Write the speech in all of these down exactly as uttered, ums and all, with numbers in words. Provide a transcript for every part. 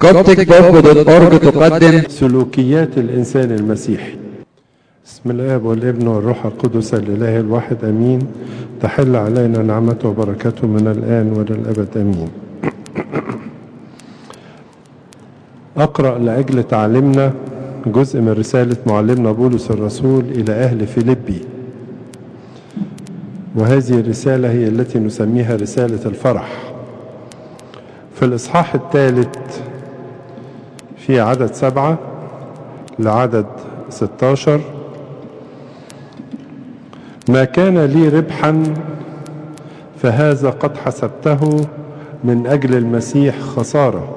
كوبتك بوب دوت أورج تقدم سلوكيات الإنسان المسيحي. بسم الآب والابن والروح القدس الإله الواحد أمين. تحل علينا نعمته وبركاته من الآن وللأبد أمين. أقرأ لأجل تعليمنا جزء من رسالة معلمنا بولس الرسول إلى أهل فيليبي، وهذه الرسالة هي التي نسميها رسالة الفرح. في الإصحاح الثالث في عدد سبعة لعدد ستاشر: ما كان لي ربحا فهذا قد حسبته من أجل المسيح خسارة،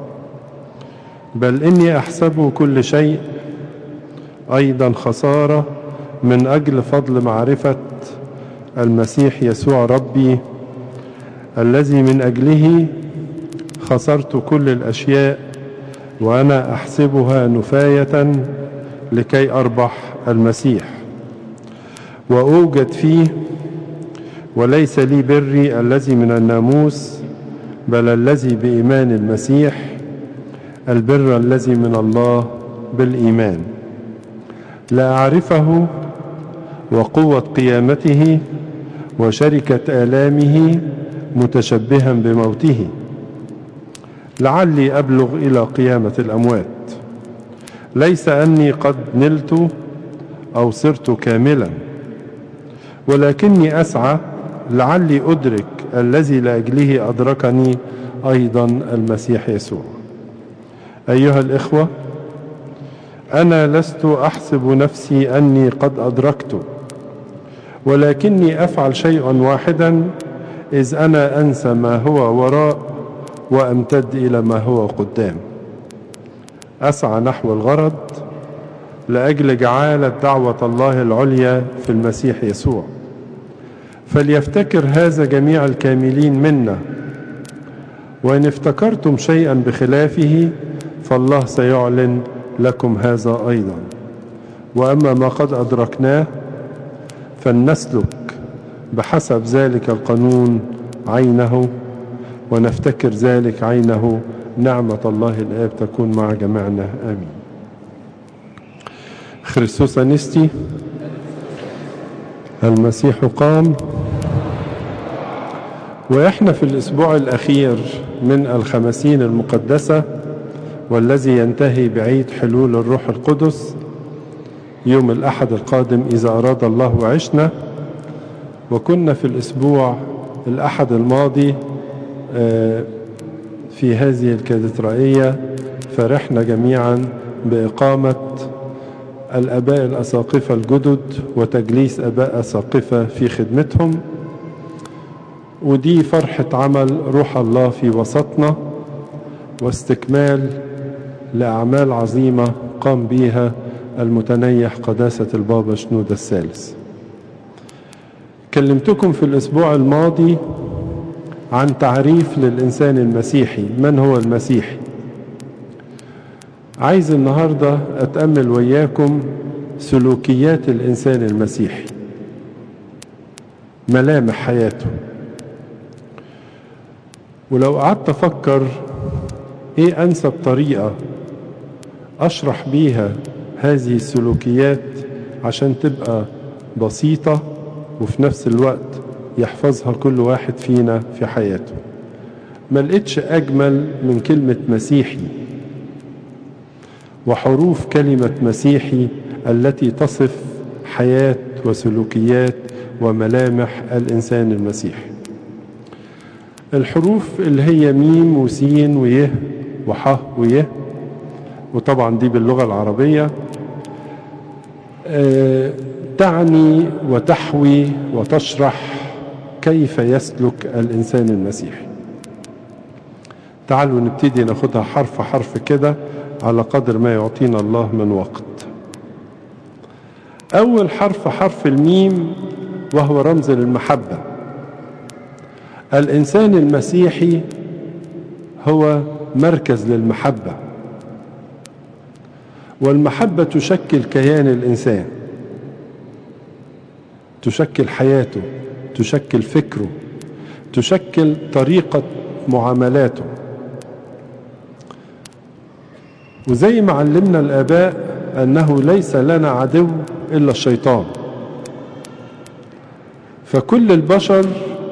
بل إني أحسبه كل شيء أيضا خسارة من أجل فضل معرفة المسيح يسوع ربي، الذي من أجله خسرت كل الأشياء وأنا أحسبها نفاية لكي أربح المسيح وأوجد فيه، وليس لي بري الذي من الناموس بل الذي بإيمان المسيح، البر الذي من الله بالإيمان، لا أعرفه وقوة قيامته وشركة آلامه متشبها بموته، لعلي أبلغ إلى قيامة الأموات. ليس أني قد نلت أو صرت كاملا، ولكني أسعى لعلي أدرك الذي لأجله أدركني أيضا المسيح يسوع. أيها الإخوة، أنا لست أحسب نفسي أني قد أدركت، ولكني أفعل شيئا واحدا، إذ أنا أنسى ما هو وراء وأمتد إلى ما هو قدام، أسعى نحو الغرض لأجل جعالة دعوة الله العليا في المسيح يسوع. فليفتكر هذا جميع الكاملين منا، وإن افتكرتم شيئا بخلافه فالله سيعلن لكم هذا أيضا. وأما ما قد أدركناه فلنسلك بحسب ذلك القانون عينه، ونفتكر ذلك عينه. نعمة الله الآب تكون مع جميعنا آمين. خريستوس أنستي، المسيح قام. وإحنا في الأسبوع الأخير من الخمسين المقدسة، والذي ينتهي بعيد حلول الروح القدس يوم الأحد القادم إذا أراد الله وعشنا. وكنا في الأسبوع الأحد الماضي في هذه الكاتدرائية فرحنا جميعا بإقامة الآباء الأساقفة الجدد وتجليس آباء أساقفة في خدمتهم، ودي فرحة عمل روح الله في وسطنا واستكمال لأعمال عظيمة قام بها المتنيح قداسة البابا شنودة الثالث. كلمتكم في الأسبوع الماضي عن تعريف للإنسان المسيحي. من هو المسيحي؟ عايز النهاردة أتأمل وياكم سلوكيات الإنسان المسيحي، ملامح حياته. ولو قعدت أفكر إيه أنسب طريقة أشرح بيها هذه السلوكيات عشان تبقى بسيطة وفي نفس الوقت يحفظها كل واحد فينا في حياته، ما لقيتش أجمل من كلمة مسيحي وحروف كلمة مسيحي التي تصف حياة وسلوكيات وملامح الإنسان المسيحي. الحروف اللي هي ميم وسين ويه وح ويه، وطبعا دي باللغة العربية، أه تعني وتحوي وتشرح كيف يسلك الإنسان المسيحي. تعالوا نبتدي ناخدها حرف حرف كده على قدر ما يعطينا الله من وقت. أول حرف حرف الميم، وهو رمز للمحبة. الإنسان المسيحي هو مركز للمحبة، والمحبة تشكل كيان الإنسان، تشكل حياته، تشكل فكره، تشكل طريقة معاملاته. وزي ما علمنا الآباء أنه ليس لنا عدو إلا الشيطان، فكل البشر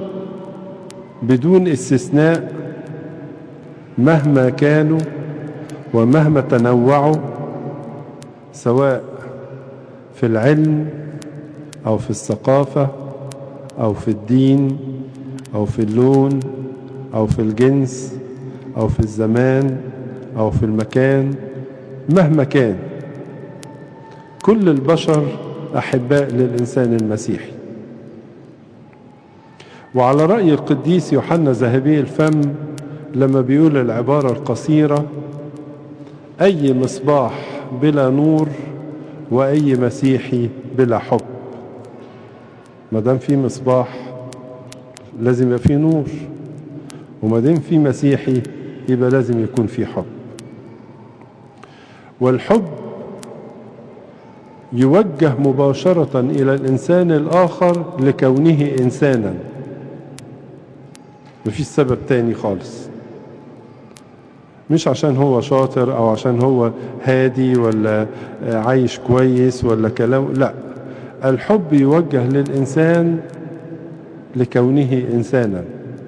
بدون استثناء مهما كانوا ومهما تنوعوا، سواء في العلم أو في الثقافة أو في الدين أو في اللون أو في الجنس أو في الزمان أو في المكان، مهما كان كل البشر أحباء للإنسان المسيحي. وعلى رأي القديس يوحنا ذهبي الفم لما بيقول العبارة القصيرة: أي مصباح بلا نور وأي مسيحي بلا حب. ما دام في مصباح لازم يبقى في نور، وما دام في مسيحي يبقى لازم يكون في حب. والحب يوجه مباشرة إلى الإنسان الآخر لكونه إنسانا، مفيش سبب تاني خالص، مش عشان هو شاطر أو عشان هو هادي ولا عايش كويس ولا كلام، لا، الحب يوجه للإنسان لكونه إنسانا.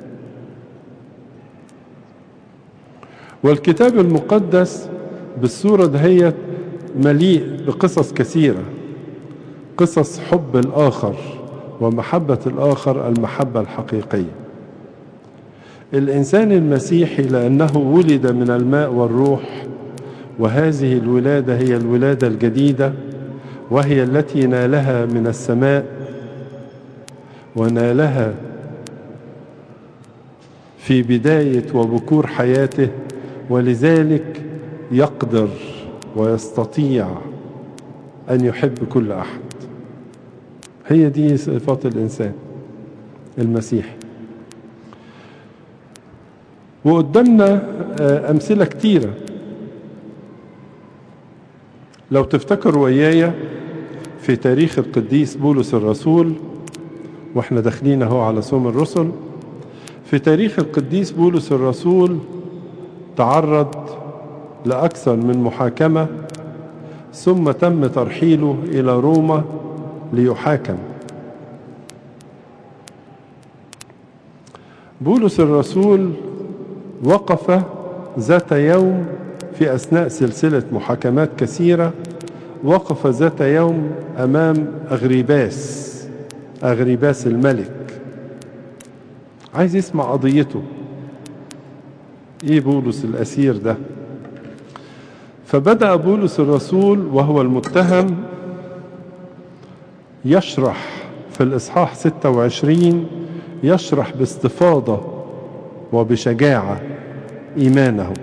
والكتاب المقدس بالصورة دهيت مليء بقصص كثيرة، قصص حب الآخر ومحبة الآخر المحبة الحقيقية. الإنسان المسيحي لأنه ولد من الماء والروح، وهذه الولادة هي الولادة الجديدة، وهي التي نالها من السماء ونالها في بداية وبكور حياته، ولذلك يقدر ويستطيع أن يحب كل أحد. هي دي صفات الإنسان المسيحي. وقدامنا أمثلة كتيرة. لو تفتكروا ويايا في تاريخ القديس بولس الرسول، واحنا داخلين اهو على صوم الرسل، في تاريخ القديس بولس الرسول تعرض لأكثر من محاكمة، ثم تم ترحيله إلى روما ليحاكم. بولس الرسول وقف ذات يوم في أثناء سلسلة محاكمات كثيرة، وقف ذات يوم أمام أغريباس أغريباس الملك، عايز يسمع قضيته، إيه بولس الأسير ده. فبدأ بولس الرسول وهو المتهم يشرح في الإصحاح ستة وعشرين، يشرح باستفاضة وبشجاعة إيمانه،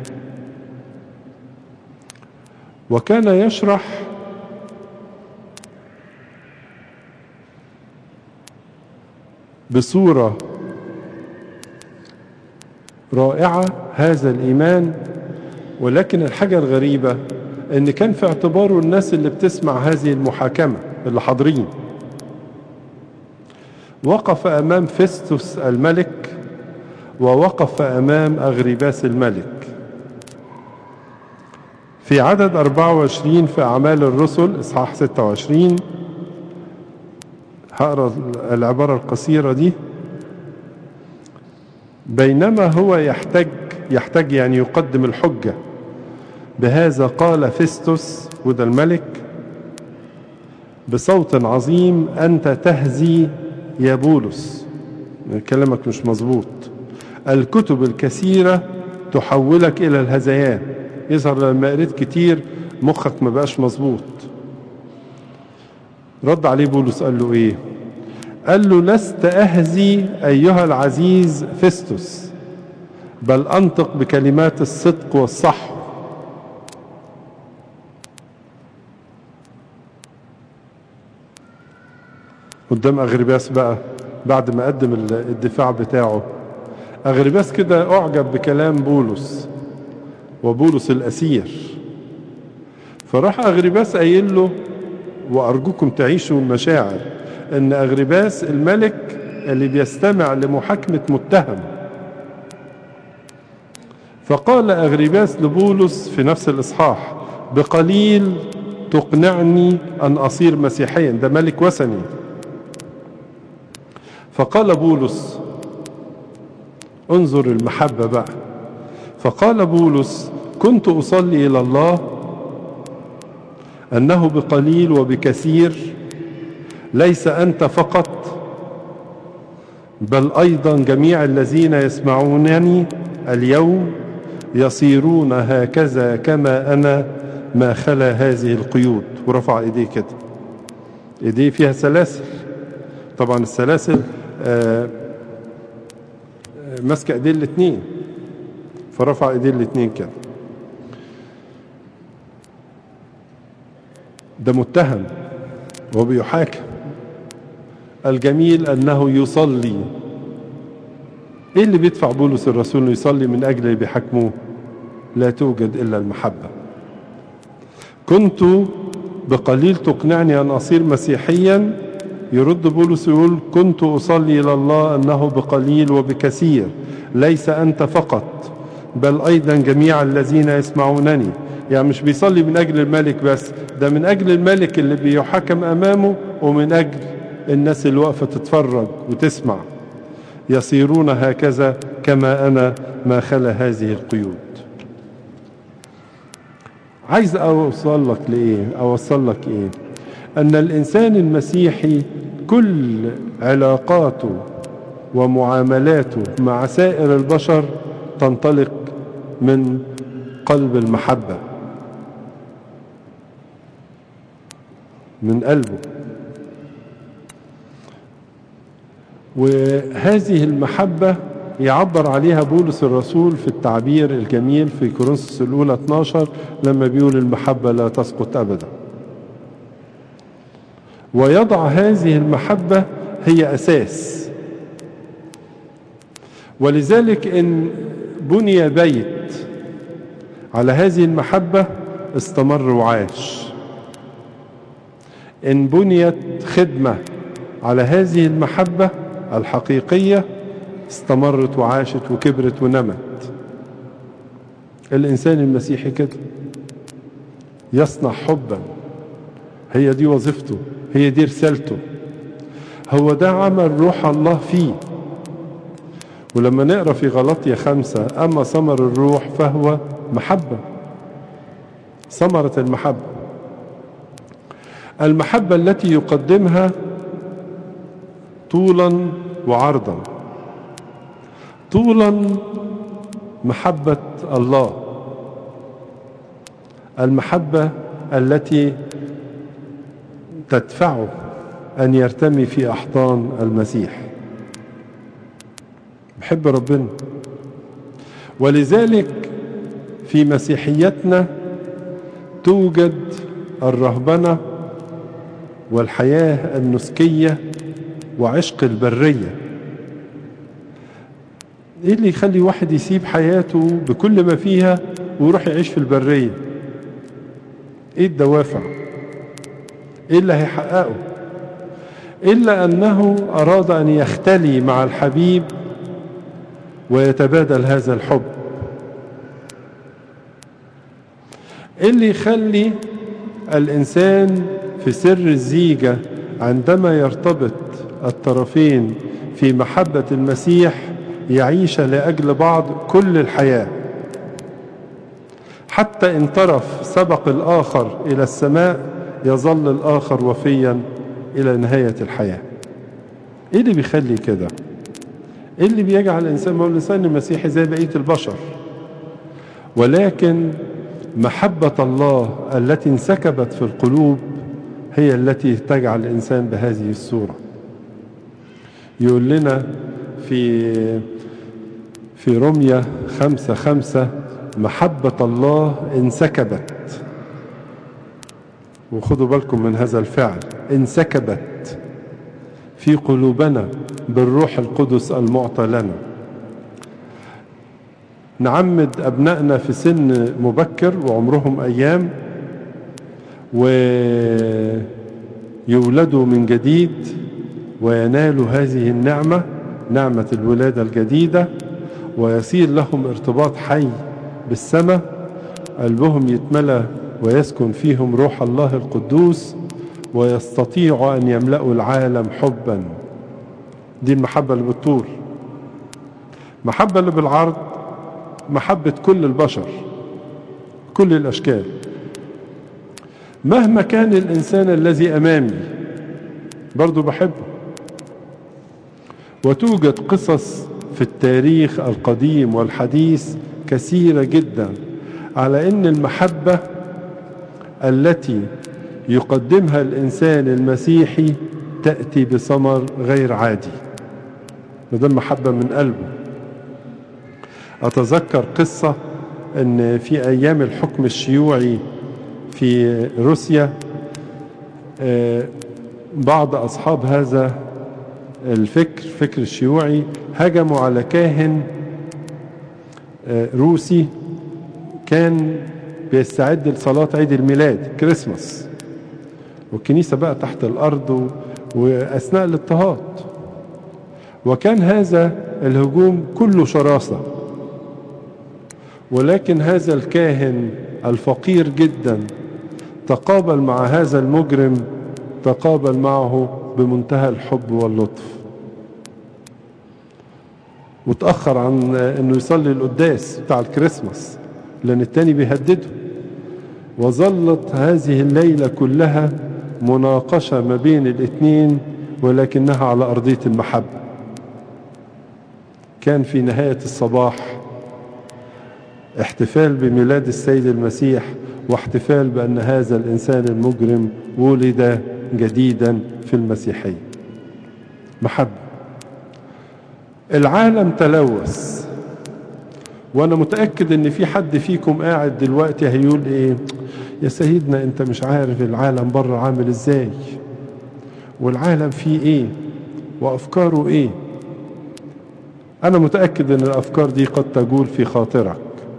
وكان يشرح بصورة رائعة هذا الإيمان. ولكن الحاجة الغريبة أن كان في اعتباره الناس اللي بتسمع هذه المحاكمة اللي حاضرين. وقف أمام فيستوس الملك، ووقف أمام أغريباس الملك. في عدد أربعة وعشرين في أعمال الرسل إصحاح ستة وعشرين هقرأ العبارة القصيرة دي: بينما هو يحتج يحتج يعني يقدم الحجة، بهذا قال فيستوس، وده الملك، بصوت عظيم: أنت تهزي يا بولس، كلامك مش مظبوط، الكتب الكثيرة تحولك إلى الهذيان. يظهر لما قريت كتير مخك ما بقاش مظبوط. رد عليه بولس قال له إيه؟ قال له: لست أهزي أيها العزيز فيستوس، بل أنطق بكلمات الصدق والصح. قدام أغريباس بقى بعد ما قدم الدفاع بتاعه، أغريباس كده أعجب بكلام بولس وبولس الأسير، فراح أغريباس قايل له، وأرجوكم تعيشوا المشاعر، إن أغريباس الملك اللي بيستمع لمحاكمة متهم، فقال أغرباس لبولس في نفس الإصحاح: بقليل تقنعني أن أصير مسيحيا. ده ملك وثني. فقال بولس، انظر المحبة بقى، فقال بولس: كنت أصلي إلى الله أنه بقليل وبكثير ليس أنت فقط بل أيضا جميع الذين يسمعونني اليوم يصيرون هكذا كما أنا ما خلا هذه القيود. ورفع إيديه كده، إيديه فيها سلاسل، طبعا السلاسل آه ماسكة إيديه الاثنين، فرفع إيديه الاثنين كده. ده متهم وبيحاكم. الجميل أنه يصلي. إيه اللي بيدفع بولس الرسول أنه يصلي من أجل اللي بيحاكموه؟ لا توجد إلا المحبة. كنت بقليل تقنعني أن أصير مسيحيا. يرد بولس يقول: كنت أصلي إلى الله أنه بقليل وبكثير ليس أنت فقط بل أيضا جميع الذين يسمعونني. يعني مش بيصلي من أجل الملك بس، ده من أجل الملك اللي بيحاكم أمامه ومن أجل الناس اللي واقفة تتفرج وتسمع. يصيرون هكذا كما أنا ما خلا هذه القيود. عايز أوصل لك لإيه؟ أوصل لك إيه؟ أن الإنسان المسيحي كل علاقاته ومعاملاته مع سائر البشر تنطلق من قلب المحبة، من قلبه. وهذه المحبة يعبر عليها بولس الرسول في التعبير الجميل في كورنثوس الأولى اثناشر لما بيقول: المحبة لا تسقط أبدا. ويضع هذه المحبة هي أساس. ولذلك إن بني بيت على هذه المحبة استمر وعاش. إن بنيت خدمة على هذه المحبة الحقيقية استمرت وعاشت وكبرت ونمت. الإنسان المسيحي كده يصنع حبا، هي دي وظيفته، هي دي رسالته، هو ده عمل روح الله فيه. ولما نقرأ في غلطية خمسة: أما ثمر الروح فهو محبة. ثمرة المحبة، المحبة التي يقدمها طولا وعرضا. طولا محبة الله، المحبة التي تدفعه أن يرتمي في أحضان المسيح. بحب ربنا. ولذلك في مسيحيتنا توجد الرهبنة والحياة النسكية وعشق البرية. ايه اللي يخلي واحد يسيب حياته بكل ما فيها ويروح يعيش في البرية؟ ايه الدوافع؟ ايه اللي هيحققه؟ إلا أنه أراد أن يختلي مع الحبيب ويتبادل هذا الحب. إيه اللي يخلي الإنسان في سر الزيجة عندما يرتبط الطرفين في محبة المسيح يعيش لأجل بعض كل الحياة، حتى إن طرف سبق الآخر إلى السماء يظل الآخر وفيا إلى نهاية الحياة. إيه اللي بيخلي كده؟ إيه اللي بيجعل الإنسان؟ ما هو الإنسان المسيحي زي بقية البشر، ولكن محبة الله التي انسكبت في القلوب هي التي تجعل الإنسان بهذه الصورة. يقول لنا في في رمية خمسة خمسة: محبة الله انسكبت. وخذوا بالكم من هذا الفعل، انسكبت في قلوبنا بالروح القدس المعطى لنا. نعمد أبنائنا في سن مبكر وعمرهم أيام ويولدوا من جديد وينالوا هذه النعمة، نعمة الولادة الجديدة، ويصير لهم ارتباط حي بالسماء قلبهم يتملى ويسكن فيهم روح الله القدوس ويستطيعوا أن يملأوا العالم حبا. دي المحبة اللي بالطول. محبة اللي بالعرض محبة كل البشر، كل الأشكال، مهما كان الإنسان الذي أمامي برضو بحبه. وتوجد قصص في التاريخ القديم والحديث كثيرة جدا على أن المحبة التي يقدمها الإنسان المسيحي تأتي بثمر غير عادي، وده المحبة من قلبه. أتذكر قصة أن في أيام الحكم الشيوعي في روسيا بعض أصحاب هذا الفكر، فكر الشيوعي، هجموا على كاهن روسي كان بيستعد لصلاة عيد الميلاد كريسماس، والكنيسة بقى تحت الأرض وأثناء الاضطهاد. وكان هذا الهجوم كله شراسة، ولكن هذا الكاهن الفقير جدا تقابل مع هذا المجرم، تقابل معه بمنتهى الحب واللطف، وتأخر عن أنه يصلي القداس بتاع الكريسماس لأن التاني بيهدده. وظلت هذه الليلة كلها مناقشة ما بين الاثنين، ولكنها على أرضية المحبة. كان في نهاية الصباح احتفال بميلاد السيد المسيح، واحتفال بأن هذا الإنسان المجرم ولد جديدا في المسيحية. محبة. العالم تلوث، وانا متأكد ان في حد فيكم قاعد دلوقتي هيقول ايه، يا سيدنا انت مش عارف العالم بره عامل ازاي، والعالم فيه ايه، وافكاره ايه. انا متأكد ان الافكار دي قد تجول في خاطرك،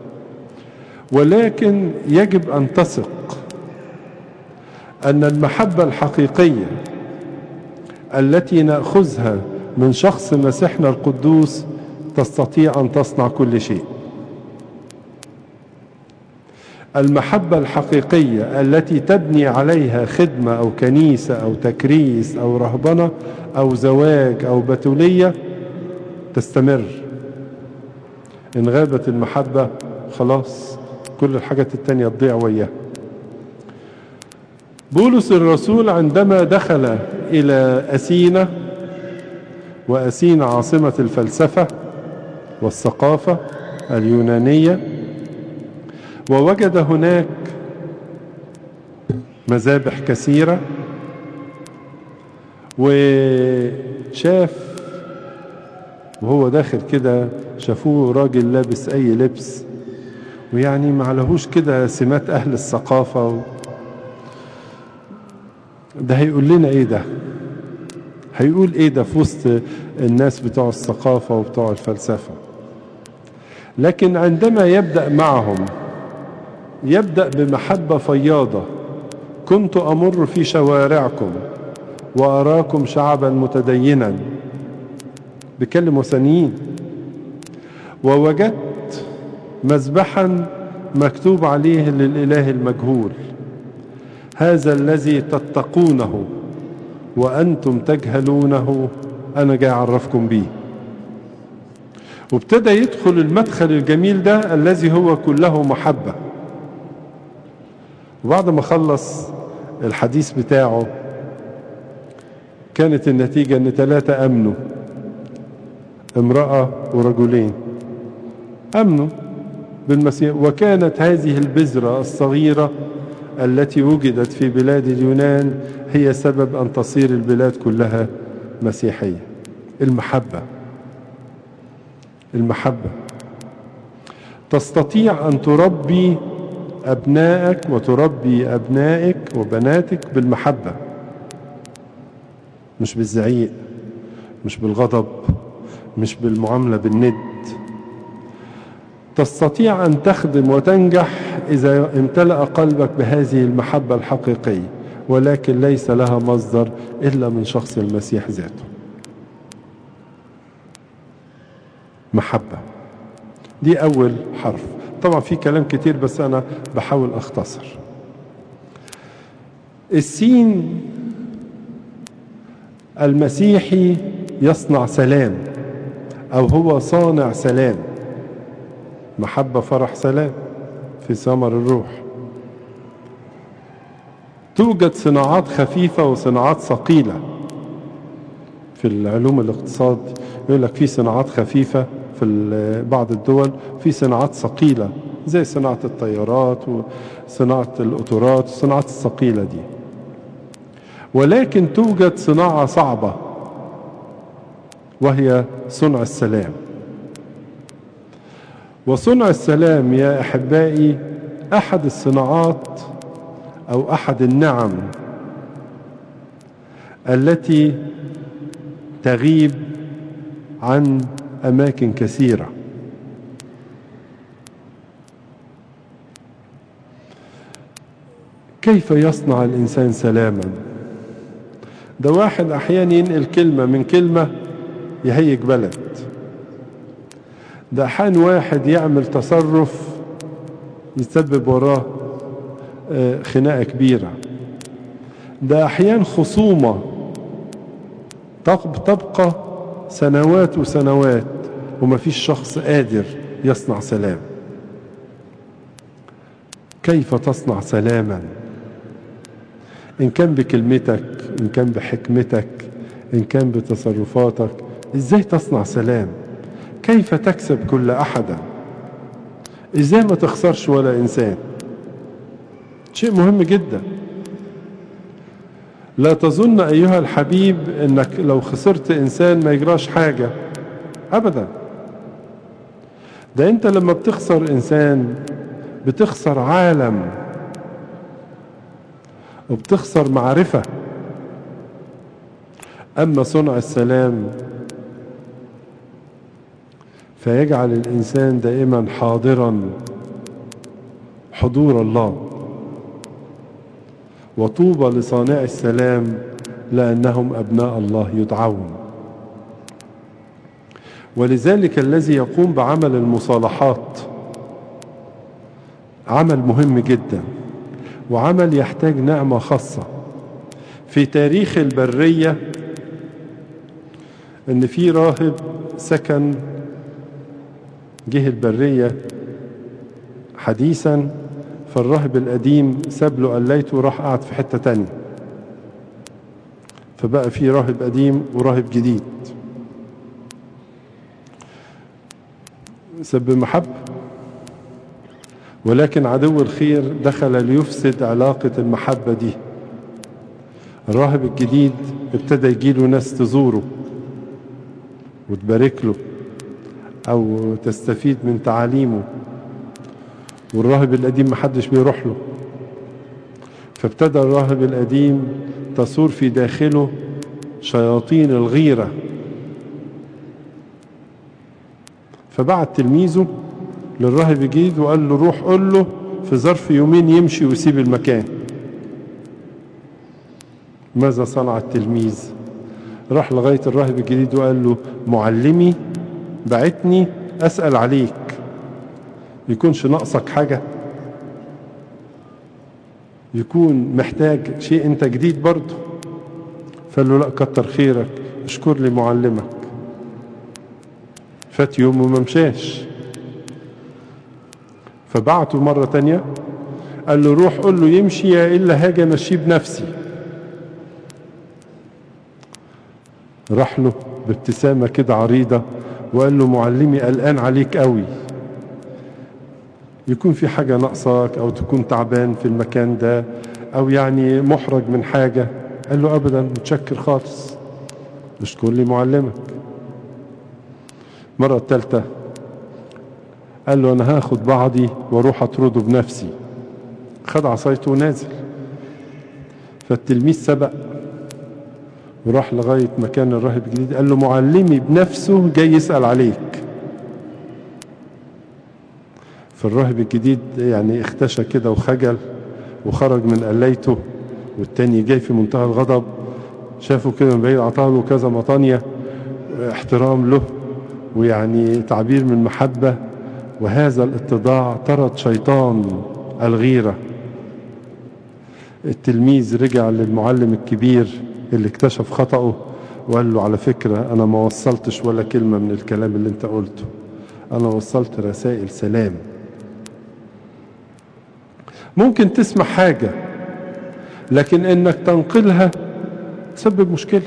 ولكن يجب ان تثق ان المحبة الحقيقية التي نأخذها من شخص مسيحنا القدوس تستطيع ان تصنع كل شيء. المحبة الحقيقية التي تبني عليها خدمة أو كنيسة أو تكريس أو رهبنة أو زواج أو بتولية تستمر. إن غابت المحبة خلاص كل الحاجات التانية تضيع وياها. بولس الرسول عندما دخل إلى أثينا، وأثينا عاصمة الفلسفة والثقافة اليونانية، ووجد هناك مذابح كثيرة، وشاف وهو داخل كده شافوه راجل لابس أي لبس، ويعني معلهوش كده سمات أهل الثقافة. ده هيقول لنا إيه ده؟ هيقول إيه ده في وسط الناس بتوع الثقافة وبتوع الفلسفة؟ لكن عندما يبدأ معهم يبدأ بمحبة فياضة. كنت أمر في شوارعكم وأراكم شعبا متدينا، بكلم وثنيين، ووجدت مذبحا مكتوب عليه للإله المجهول، هذا الذي تتقونه وأنتم تجهلونه أنا جاي أعرفكم بيه. وابتدى يدخل المدخل الجميل ده الذي هو كله محبة. وبعد ما خلص الحديث بتاعه كانت النتيجة ان ثلاثة امنوا، امرأة ورجلين امنوا بالمسيح. وكانت هذه البذرة الصغيرة التي وجدت في بلاد اليونان هي سبب ان تصير البلاد كلها مسيحية. المحبة. المحبة تستطيع ان تربي أبنائك وتربي أبنائك وبناتك بالمحبة، مش بالزعيق، مش بالغضب، مش بالمعاملة بالند. تستطيع أن تخدم وتنجح إذا امتلأ قلبك بهذه المحبة الحقيقية، ولكن ليس لها مصدر إلا من شخص المسيح ذاته. محبة دي أول حرف. طبعا في كلام كتير بس أنا بحاول أختصر. السين المسيحي يصنع سلام، أو هو صانع سلام، محبة فرح سلام في ثمر الروح. توجد صناعات خفيفة وصناعات ثقيلة في العلوم الاقتصاد. يقول لك في صناعات خفيفة في بعض الدول، في صناعات ثقيلة زي صناعة الطيارات وصناعة القطارات، الصناعات الثقيلة دي. ولكن توجد صناعة صعبة وهي صنع السلام. وصنع السلام يا أحبائي أحد الصناعات أو أحد النعم التي تغيب عن أماكن كثيرة. كيف يصنع الإنسان سلاما؟ ده واحد أحيانا ينقل كلمة من كلمة يهيج بلد. ده أحيانا واحد يعمل تصرف يسبب وراه خناقة كبيرة. ده أحيانا خصومة تبقى سنوات وسنوات وما فيش شخص قادر يصنع سلام. كيف تصنع سلاما؟ إن كان بكلمتك، إن كان بحكمتك، إن كان بتصرفاتك، إزاي تصنع سلام؟ كيف تكسب كل أحدا؟ إزاي ما تخسرش ولا إنسان؟ شيء مهم جدا. لا تظن أيها الحبيب أنك لو خسرت إنسان ما يجراش حاجة أبدا. ده أنت لما بتخسر إنسان بتخسر عالم وبتخسر معرفة. أما صنع السلام فيجعل الإنسان دائما حاضرا حضور الله. وطوبى لصانع السلام لأنهم أبناء الله يدعون. ولذلك الذي يقوم بعمل المصالحات عمل مهم جدا، وعمل يحتاج نعمة خاصة. في تاريخ البرية ان في راهب سكن جه البرية حديثا، فالراهب القديم ساب له قليته وراح قعد في حتة تانية، فبقى في راهب قديم وراهب جديد. سب محبة، ولكن عدو الخير دخل ليفسد علاقة المحبة دي. الراهب الجديد ابتدى يجيله ناس تزوره وتبارك له أو تستفيد من تعاليمه، والراهب القديم محدش بيروح له. فابتدى الراهب القديم تصور في داخله شياطين الغيرة، فبعت تلميذه للراهب الجديد وقال له روح قل له في ظرف يومين يمشي ويسيب المكان. ماذا صنع التلميذ؟ راح لغاية الراهب الجديد وقال له معلمي بعتني أسأل عليك، يكونش ناقصك حاجة؟ يكون محتاج شيء انت جديد برضه؟ فقال له لا كتر خيرك، اشكر لي معلمك. فات يوم وما مشاش، فبعته مرة تانية قال له روح قل له يمشي يا إلا هاجي امشيه بنفسي. راح له بابتسامة كده عريضة وقال له معلمي قلقان عليك قوي، يكون في حاجة ناقصك أو تكون تعبان في المكان ده أو يعني محرج من حاجة. قال له أبدا متشكر خالص، اشكر لي معلمك. مرة الثالثة قال له أنا هاخد بعضي واروح أطرده بنفسي. خد عصايته ونازل، فالتلميذ سبق وراح لغاية مكان الراهب الجديد قال له معلمي بنفسه جاي يسأل عليك. فالراهب الجديد يعني اختشى كده وخجل وخرج من قليته، والتاني جاي في منتهى الغضب، شافه كده من بعيد عطاله كذا مطانية احترام له ويعني تعبير من محبة، وهذا الاتضاع طرد شيطان الغيرة. التلميذ رجع للمعلم الكبير اللي اكتشف خطأه وقال له على فكرة أنا ما وصلتش ولا كلمة من الكلام اللي انت قلته، أنا وصلت رسائل سلام. ممكن تسمع حاجة لكن انك تنقلها تسبب مشكلة.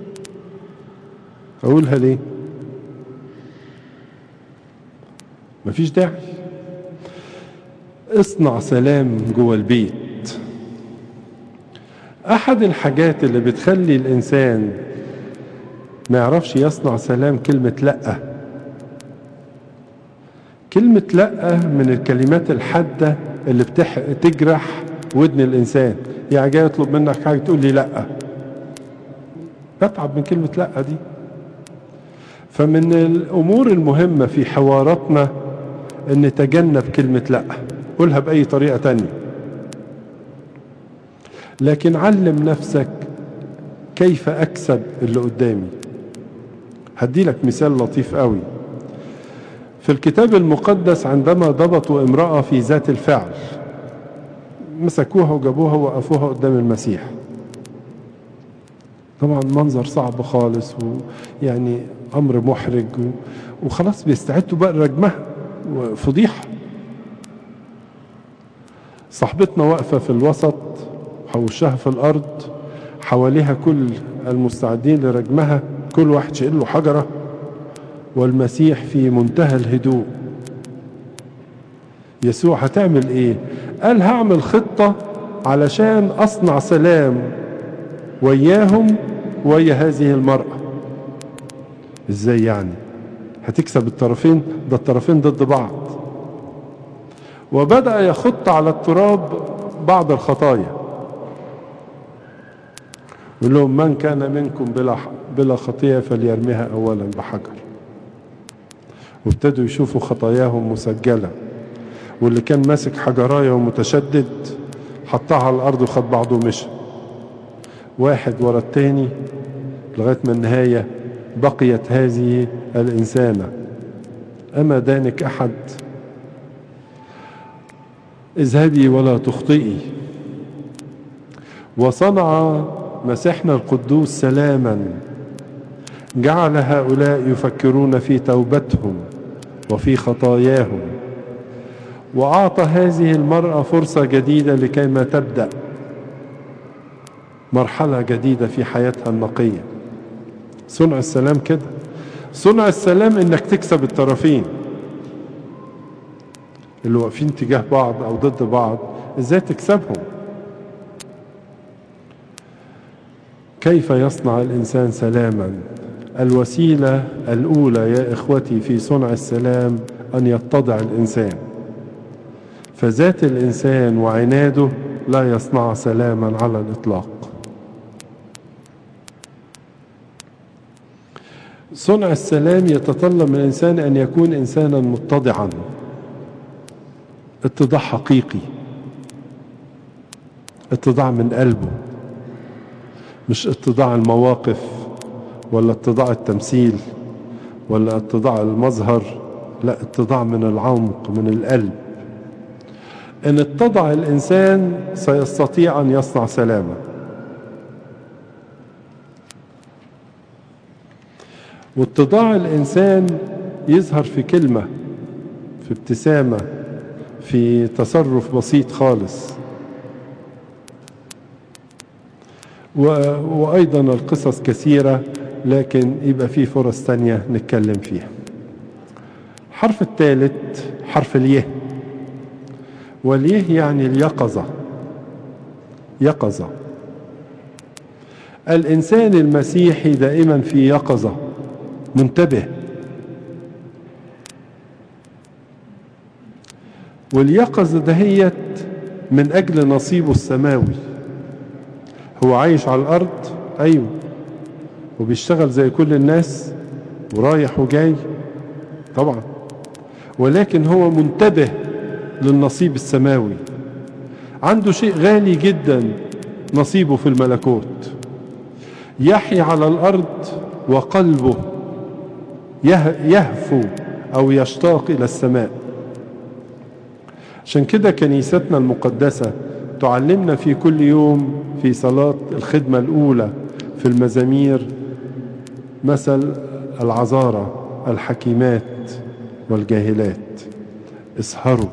اقولها ليه؟ مفيش داعي. اصنع سلام جوه البيت. احد الحاجات اللي بتخلي الانسان ما يعرفش يصنع سلام كلمة لأ. كلمة لأ من الكلمات الحادة اللي بتح... تجرح ودن الإنسان. يعني جاي يطلب منك حاجة تقول لي لأ، بتعب من كلمة لأ دي. فمن الأمور المهمة في حواراتنا أن نتجنب كلمة لأ، قولها بأي طريقة تانية، لكن علم نفسك كيف أكسب اللي قدامي. هدي لك مثال لطيف قوي. في الكتاب المقدس عندما ضبطوا امرأة في ذات الفعل، مسكوها وجابوها ووقفوها قدام المسيح. طبعا منظر صعب خالص ويعني امر محرج وخلاص بيستعدوا بقى رجمها وفضيحة. صاحبتنا واقفة في الوسط حوشها في الارض، حواليها كل المستعدين لرجمها، كل واحد شايل له حجرة، والمسيح في منتهى الهدوء. يسوع هتعمل ايه؟ قال هعمل خطة علشان اصنع سلام وياهم ويا هذه المرأة. ازاي يعني؟ هتكسب الطرفين؟ ده الطرفين ضد بعض. وبدأ يخط على التراب بعض الخطايا، يقول لهم من كان منكم بلا بلا خطية فليرميها اولا بحجر. وابتدوا يشوفوا خطاياهم مسجلة، واللي كان ماسك حجرايه ومتشدد حطها على الارض وخد بعضه ومشى، واحد ورا التاني لغاية ما النهاية بقيت هذه الإنسانة. أما دانك أحد؟ اذهبي ولا تخطئي. وصنع مسيحنا القدوس سلاما، جعل هؤلاء يفكرون في توبتهم وفي خطاياهم، وأعطى هذه المرأة فرصة جديدة لكيما تبدأ مرحلة جديدة في حياتها النقية. صنع السلام كده. صنع السلام انك تكسب الطرفين اللي واقفين تجاه بعض او ضد بعض. ازاي تكسبهم؟ كيف يصنع الانسان سلاما؟ الوسيلة الاولى يا اخوتي في صنع السلام ان يتضع الانسان، فذات الانسان وعناده لا يصنع سلاما على الاطلاق. صنع السلام يتطلب من الإنسان أن يكون إنسانا متضعا، اتضاع حقيقي، اتضاع من قلبه، مش اتضاع المواقف ولا اتضاع التمثيل ولا اتضاع المظهر، لا، اتضاع من العمق من القلب. إن اتضع الإنسان سيستطيع أن يصنع سلاما. واتضاع الإنسان يظهر في كلمة، في ابتسامة، في تصرف بسيط خالص. وأيضا القصص كثيرة، لكن يبقى فيه فرص تانية نتكلم فيها. حرف الثالث حرف اليه، واليه يعني اليقظة. يقظة. الإنسان المسيحي دائما في يقظة، منتبه. واليقظة دهيت من أجل نصيبه السماوي. هو عايش على الأرض، أيوه، وبيشتغل زي كل الناس ورايح وجاي طبعا، ولكن هو منتبه للنصيب السماوي. عنده شيء غالي جدا، نصيبه في الملكوت. يحيا على الأرض وقلبه يهفو أو يشتاق إلى السماء. عشان كده كنيستنا المقدسة تعلمنا في كل يوم في صلاة الخدمة الأولى في المزامير مثل العذارى الحكيمات والجاهلات. اسهروا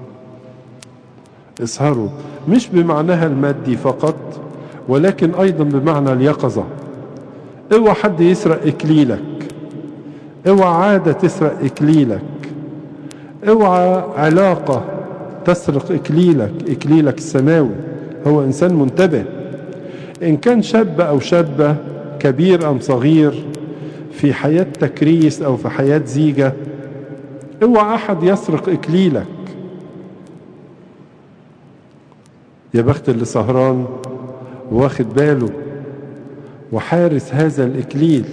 اسهروا، مش بمعناها المادي فقط، ولكن أيضا بمعنى اليقظة. اوعى حد يسرق إكليلك، اوعى عادة تسرق إكليلك، اوعى علاقة تسرق إكليلك، إكليلك السماوي. هو إنسان منتبه، إن كان شاب أو شابة، كبير أم صغير، في حياة تكريس أو في حياة زيجة، اوعى أحد يسرق إكليلك. يا بخت اللي سهران واخد باله وحارس هذا الإكليل.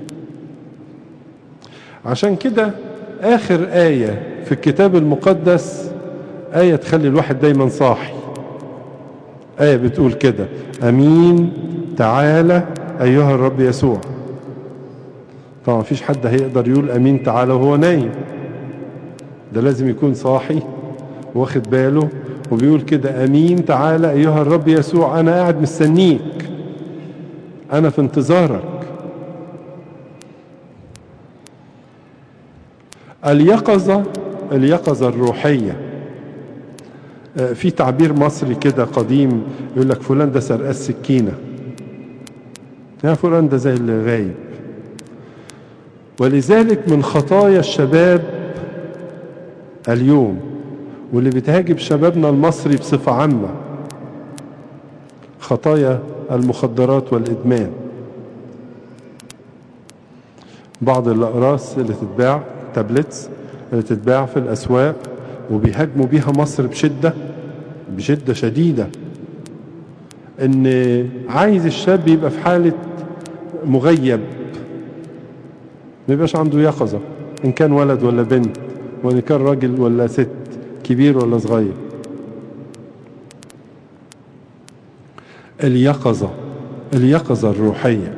عشان كده آخر آية في الكتاب المقدس آية تخلي الواحد دايما صاحي. آية بتقول كده: أمين تعالى أيها الرب يسوع. طبعا مفيش حد هيقدر يقول أمين تعالى وهو نايم، ده لازم يكون صاحي واخد باله وبيقول كده: أمين تعالى أيها الرب يسوع، أنا قاعد مستنيك، أنا في انتظارك. اليقظة، اليقظة الروحية. في تعبير مصري كده قديم يقول لك فلان ده سرقة السكينة، يا فلان ده زي اللي غايب. ولذلك من خطايا الشباب اليوم واللي بتهاجم شبابنا المصري بصفة عامة خطايا المخدرات والإدمان. بعض الأقراص اللي تتباع، تابلتس اللي تتباع في الأسواق وبيهاجموا بيها مصر بشدة بشدة شديدة، إن عايز الشاب يبقى في حالة مغيب، ما يبقاش عنده يقظة، إن كان ولد ولا بنت، وإن كان راجل ولا ست، كبير ولا صغير. اليقظة، اليقظة الروحية،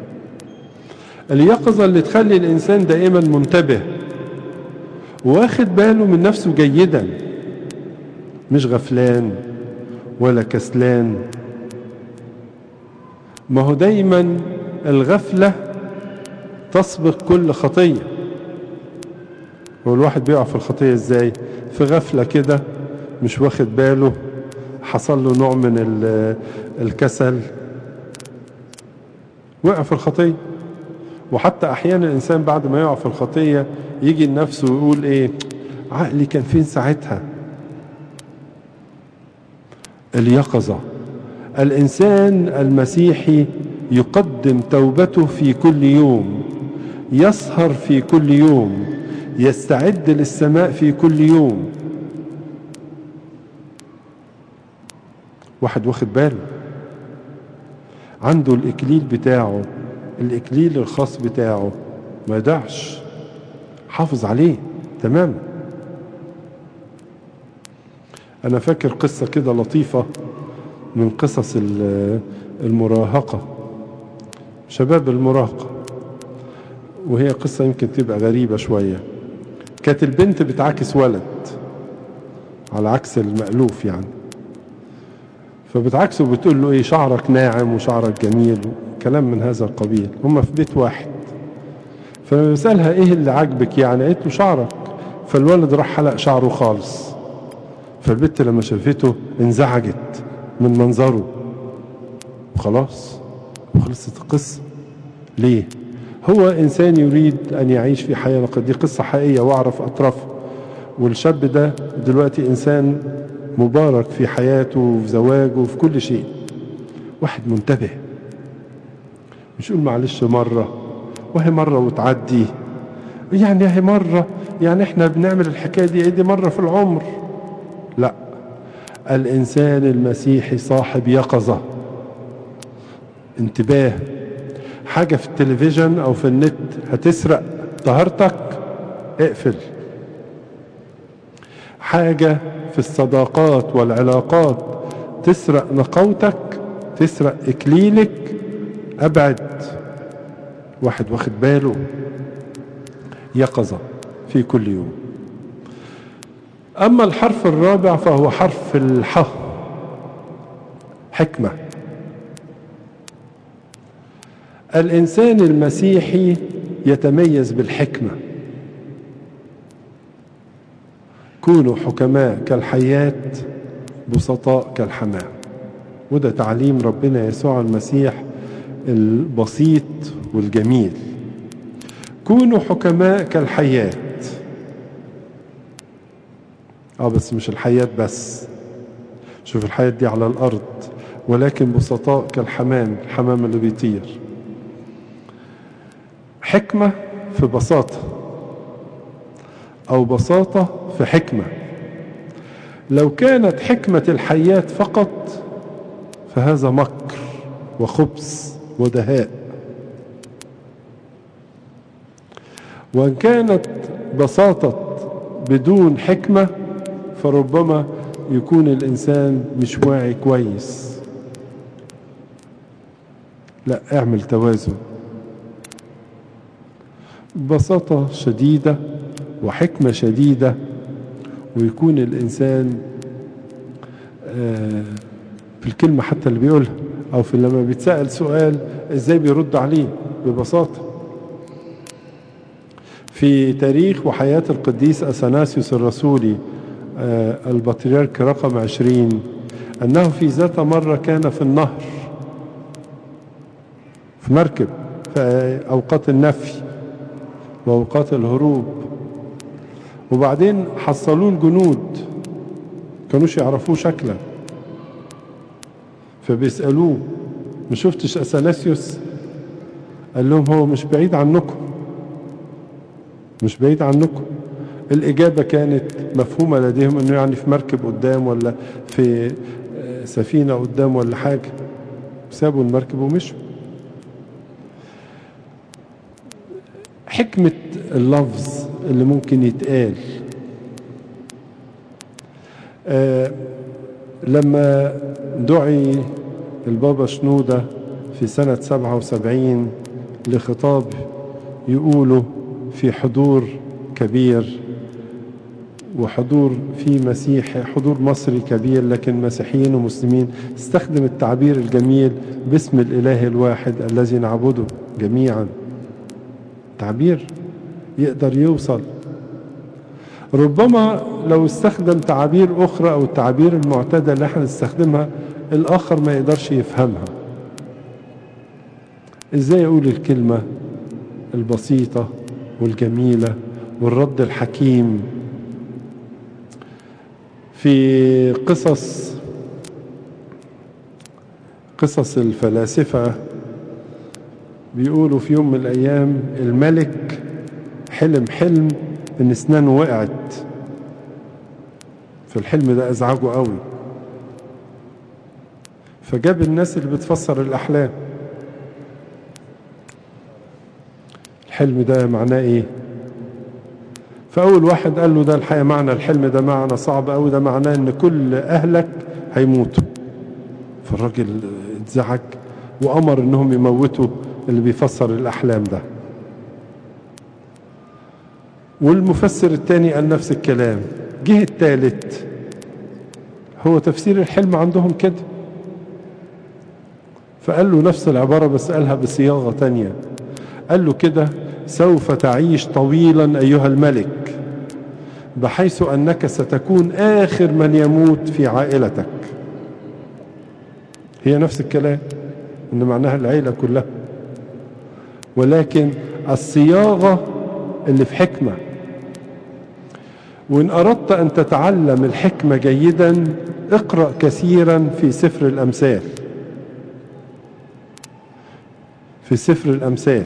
اليقظة اللي تخلي الإنسان دائما منتبه واخد باله من نفسه جيدا، مش غفلان ولا كسلان. ما هو دايما الغفلة تسبق كل خطية. هو الواحد بيقع في الخطية ازاي؟ في غفلة كده، مش واخد باله، حصل له نوع من الكسل، وقع في الخطية. وحتى احيانا الانسان بعد ما يقع في الخطية يجي لنفسه ويقول ايه، عقلي كان فين ساعتها. اليقظة، الانسان المسيحي يقدم توبته في كل يوم، يسهر في كل يوم، يستعد للسماء في كل يوم. واحد واخد باله، عنده الإكليل بتاعه، الإكليل الخاص بتاعه، ما يضيعش، حافظ عليه تمام. أنا فاكر قصة كده لطيفة من قصص المراهقة، شباب المراهقة، وهي قصة يمكن تبقى غريبة شوية. كانت البنت بتعاكس ولد على عكس المألوف يعني، فبتعكسه وبتقول له ايه، شعرك ناعم وشعرك جميل وكلام من هذا القبيل. هما في بيت واحد، فبسألها ايه اللي عاجبك يعني، قالت له شعرك. فالولد راح حلق شعره خالص، فالبنت لما شافته انزعجت من منظره وخلاص وخلصت القصة. ليه؟ هو إنسان يريد أن يعيش في حياة نقية. دي قصة حقيقية وأعرف أطرافها. والشاب ده دلوقتي إنسان مبارك في حياته وفي زواجه وفي كل شيء. واحد منتبه، مش يقول معلش مرة وهي مرة وتعدي، يعني هي مرة، يعني احنا بنعمل الحكاية دي دي مرة في العمر. لا، الإنسان المسيحي صاحب يقظة، انتباه. حاجة في التلفزيون أو في النت هتسرق طهارتك، اقفل. حاجة في الصداقات والعلاقات تسرق نقاوتك، تسرق إكليلك، أبعد. واحد واخد باله، يقظة في كل يوم. أما الحرف الرابع فهو حرف الح، حكمة. الإنسان المسيحي يتميز بالحكمة. كونوا حكماء كالحيات بسطاء كالحمام. وده تعليم ربنا يسوع المسيح البسيط والجميل. كونوا حكماء كالحيات. اه بس مش الحيات بس، شوف الحياة دي على الأرض، ولكن بسطاء كالحمام، الحمام اللي بيطير. حكمة في بساطة، أو بساطة في حكمة. لو كانت حكمة الحيات فقط فهذا مكر وخبث ودهاء، وإن كانت بساطة بدون حكمة فربما يكون الإنسان مش واعي كويس. لا، اعمل توازن، بساطة شديدة وحكمة شديدة، ويكون الإنسان في الكلمة حتى اللي بيقولها، أو في لما بيتسأل سؤال إزاي بيرد عليه ببساطة. في تاريخ وحياة القديس أثناسيوس الرسولي البطريرك رقم عشرين، أنه في ذات مرة كان في النهر في مركب في أوقات النفي وأوقات الهروب، وبعدين حصلوه الجنود كانوش يعرفوه شكلا، فبيسألوه ما شفتش أثناسيوس؟ قال لهم هو مش بعيد عنكم، مش بعيد عنكم. الإجابة كانت مفهومة لديهم، أنه يعني في مركب قدام ولا في سفينة قدام ولا حاجة. سابوا المركب ومشوا. حكمة اللفظ اللي ممكن يتقال. آه لما دعي البابا شنودة في سنة سبعة وسبعين لخطاب يقوله في حضور كبير، وحضور في مسيح، حضور مصري كبير لكن مسيحيين ومسلمين، استخدم التعبير الجميل باسم الإله الواحد الذي نعبده جميعا. تعبير يقدر يوصل. ربما لو استخدم تعابير أخرى أو التعابير المعتادة اللي احنا نستخدمها الآخر ما يقدرش يفهمها. ازاي يقول الكلمة البسيطة والجميلة والرد الحكيم؟ في قصص قصص الفلاسفة بيقولوا في يوم من الأيام الملك حلم حلم إن أسنانه وقعت، فالحلم ده أزعجه قوي، فجاب الناس اللي بتفسر الأحلام. الحلم ده معناه إيه؟ فأول واحد قال له ده الحقيقة معنى الحلم ده معنى صعب قوي، ده معناه إن كل أهلك هيموتوا. فالراجل اتزعج وأمر إنهم يموتوا اللي بيفسر الأحلام ده. والمفسر الثاني قال نفس الكلام. جه الثالث، هو تفسير الحلم عندهم كده، فقال له نفس العبارة بس قالها بصياغة تانية. قال له كده: سوف تعيش طويلا أيها الملك، بحيث أنك ستكون آخر من يموت في عائلتك. هي نفس الكلام، إن معناها العائلة كلها، ولكن الصياغة اللي في حكمة. وإن أردت أن تتعلم الحكمة جيدا اقرأ كثيرا في سفر الأمثال. في سفر الأمثال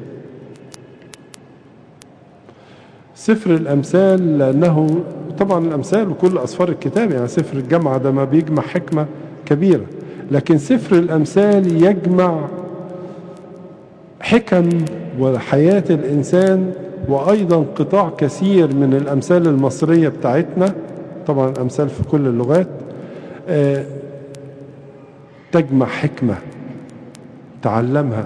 سفر الأمثال لأنه طبعا الأمثال وكل أسفار الكتاب، يعني سفر الجامعة ده ما بيجمع حكمة كبيرة، لكن سفر الأمثال يجمع حكم وحياة الإنسان، وأيضا قطاع كثير من الأمثال المصرية بتاعتنا، طبعا الأمثال في كل اللغات آه تجمع حكمة. تعلمها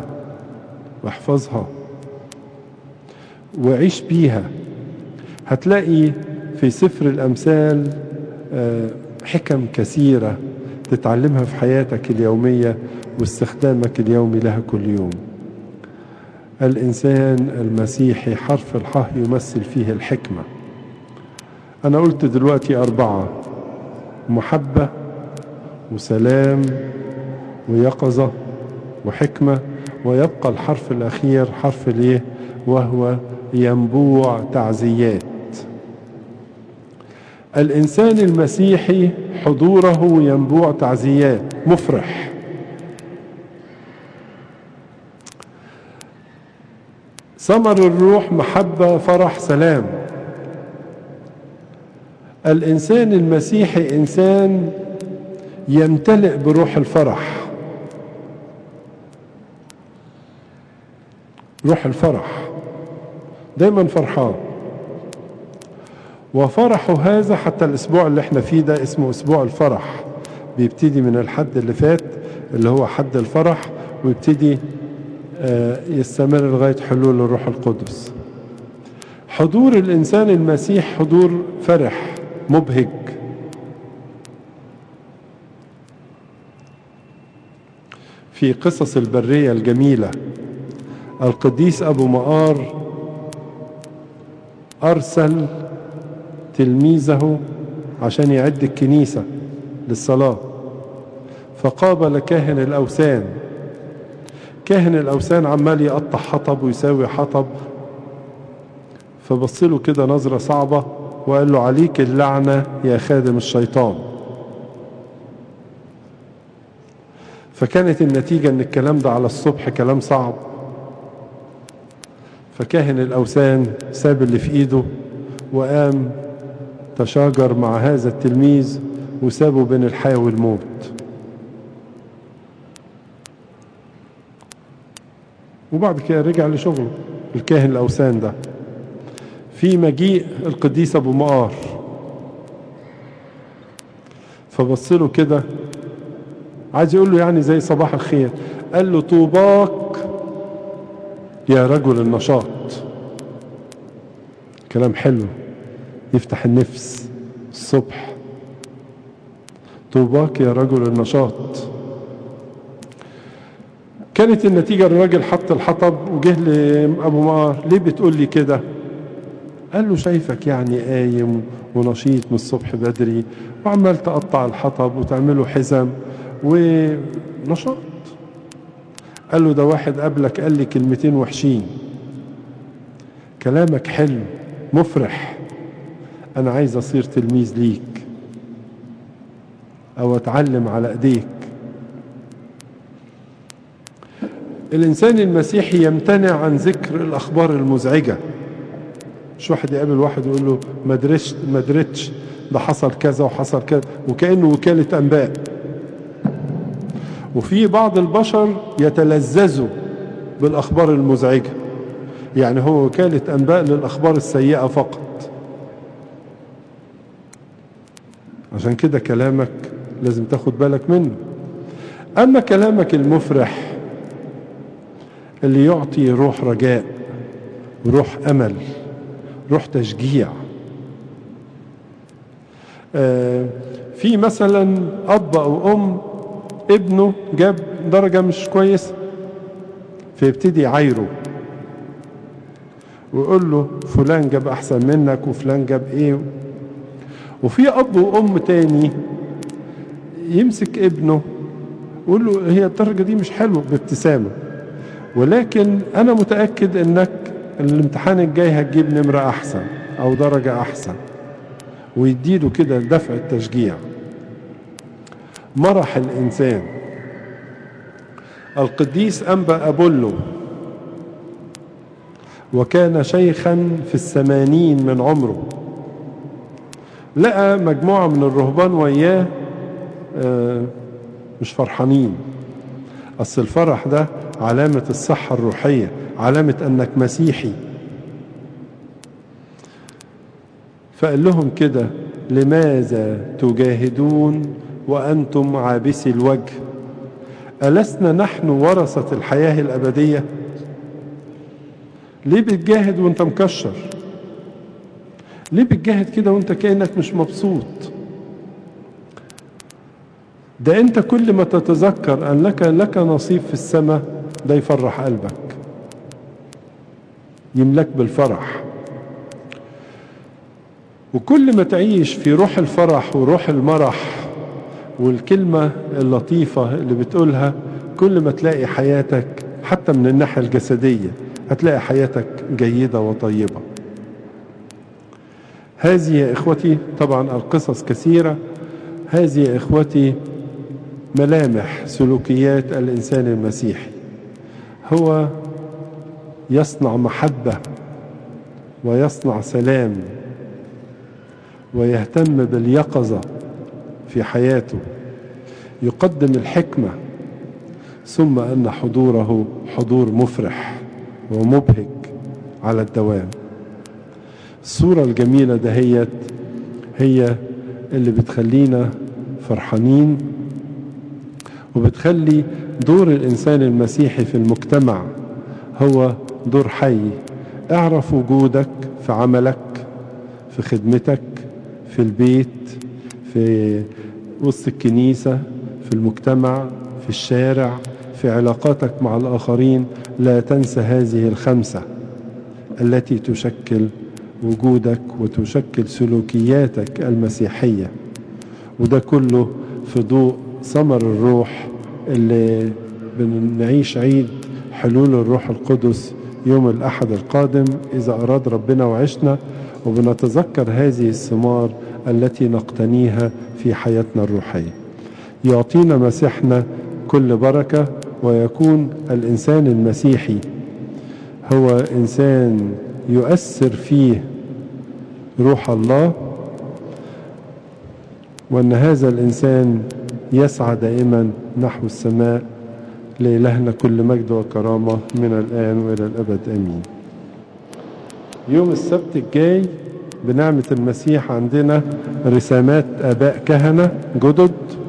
واحفظها وعيش بيها. هتلاقي في في سفر الأمثال حكم كثيرة تتعلمها في حياتك اليومية واستخدامك اليومي لها كل يوم. الإنسان المسيحي حرف الحاء يمثل فيه الحكمة. أنا قلت دلوقتي أربعة: محبة وسلام ويقظة وحكمة، ويبقى الحرف الأخير حرف الإيه وهو ينبوع تعزيات. الإنسان المسيحي حضوره ينبوع تعزيات، مفرح. ثمر الروح محبة فرح سلام. الإنسان المسيحي إنسان يمتلئ بروح الفرح، روح الفرح، دايما فرحان. وفرحه هذا حتى الأسبوع اللي احنا فيه ده اسمه أسبوع الفرح، بيبتدي من الحد اللي فات اللي هو حد الفرح، ويبتدي يستمر لغاية حلول الروح القدس. حضور الإنسان المسيح حضور فرح مبهج. في قصص البرية الجميلة القديس أبو مقار أرسل تلميذه عشان يعد الكنيسة للصلاة، فقابل كاهن الأوثان. كاهن الأوثان عمال يقطع حطب ويساوي حطب، فبصله كده نظرة صعبة وقال له: عليك اللعنة يا خادم الشيطان. فكانت النتيجة ان الكلام ده على الصبح كلام صعب، فكاهن الأوثان ساب اللي في ايده وقام تشاجر مع هذا التلميذ وسابه بين الحياة والموت. وبعد كده رجع لشغله الكاهن الأوثان ده. في مجيء القديس أبو مقار، فبصله كده عايز يقول له يعني زي صباح الخير، قال له: طوباك يا رجل النشاط. كلام حلو يفتح النفس الصبح. طوباك يا رجل النشاط. كانت النتيجة الراجل حط الحطب وجه لأبو مقار: ليه بتقول لي كده؟ قال له: شايفك يعني قايم ونشيط من الصبح بدري وعمال تقطع الحطب وتعمله حزم ونشاط. قال له: ده واحد قبلك قال لي كلمتين وحشين، كلامك حلو مفرح، أنا عايز أصير تلميذ ليك أو أتعلم على أيديك. الإنسان المسيحي يمتنع عن ذكر الأخبار المزعجة. مش واحد يقابل واحد ويقول له: ما درتش ما درتش ده حصل كذا وحصل كذا، وكأنه وكالة أنباء. وفي بعض البشر يتلذذوا بالأخبار المزعجة، يعني هو وكالة أنباء للأخبار السيئة فقط. عشان كده كلامك لازم تاخد بالك منه. أما كلامك المفرح اللي يعطي روح رجاء وروح أمل، روح تشجيع. آه في مثلا أب أو أم ابنه جاب درجة مش كويسة، فيبتدي يعايره ويقول له: فلان جاب أحسن منك وفلان جاب إيه. وفي أب وأم تاني يمسك ابنه ويقول له: هي الدرجة دي مش حلوة، بابتسامة، ولكن أنا متأكد إنك الامتحان الجاي هتجيب نمرة أحسن أو درجة أحسن، ويديله كده دفع التشجيع. مرح الإنسان. القديس أنبا أبولو وكان شيخا في الثمانين من عمره، لقى مجموعة من الرهبان وياه مش فرحانين. أصل الفرح ده علامة الصحة الروحية، علامة أنك مسيحي. فقال لهم كده: لماذا تجاهدون وأنتم عابسي الوجه؟ ألسنا نحن ورثة الحياة الأبدية؟ ليه بتجاهد وانت مكشر؟ ليه بتجاهد كده وانت كأنك مش مبسوط؟ ده انت كل ما تتذكر ان لك لك نصيب في السماء ده يفرح قلبك، يملك بالفرح. وكل ما تعيش في روح الفرح وروح المرح والكلمة اللطيفة اللي بتقولها، كل ما تلاقي حياتك حتى من الناحية الجسدية هتلاقي حياتك جيدة وطيبة. هذه يا إخوتي، طبعا القصص كثيرة، هذه يا إخوتي ملامح سلوكيات الإنسان المسيحي. هو يصنع محبة ويصنع سلام ويهتم باليقظة في حياته، يقدم الحكمة، ثم أن حضوره حضور مفرح ومبهج على الدوام. الصورة الجميلة دهيت هي اللي بتخلينا فرحانين، وبتخلي دور الإنسان المسيحي في المجتمع هو دور حي. اعرف وجودك في عملك، في خدمتك، في البيت، في وسط الكنيسة، في المجتمع، في الشارع، في علاقاتك مع الآخرين. لا تنسى هذه الخمسة التي تشكل وجودك وتشكل سلوكياتك المسيحية. وده كله في ضوء ثمر الروح اللي بنعيش عيد حلول الروح القدس يوم الأحد القادم إذا أراد ربنا وعشنا، وبنتذكر هذه الثمار التي نقتنيها في حياتنا الروحية. يعطينا مسيحنا كل بركة، ويكون الإنسان المسيحي هو إنسان يؤثر فيه روح الله، وأن هذا الإنسان يسعى دائما نحو السماء. لإلهنا كل مجد وكرامة من الآن وإلى الأبد آمين. يوم السبت الجاي بنعمة المسيح عندنا رسامات آباء كهنة جدد،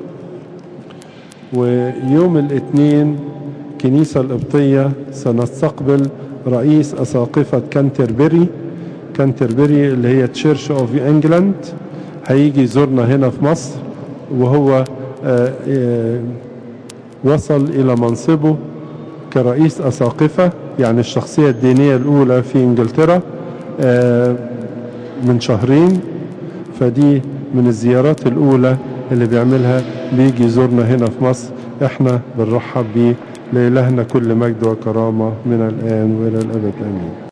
ويوم الاثنين كنيسة القبطية سنستقبل رئيس أساقفة كانتربري كانتربري اللي هي تشيرش اوف انجلاند، هيجي يزورنا هنا في مصر، وهو آآ آآ وصل إلى منصبه كرئيس أساقفة، يعني الشخصية الدينية الأولى في إنجلترا من شهرين. فدي من الزيارات الأولى اللي بيعملها، بيجي يزورنا هنا في مصر، احنا بنرحب بيه. لإلهنا كل مجد وكرامة من الآن وإلى الأبد آمين.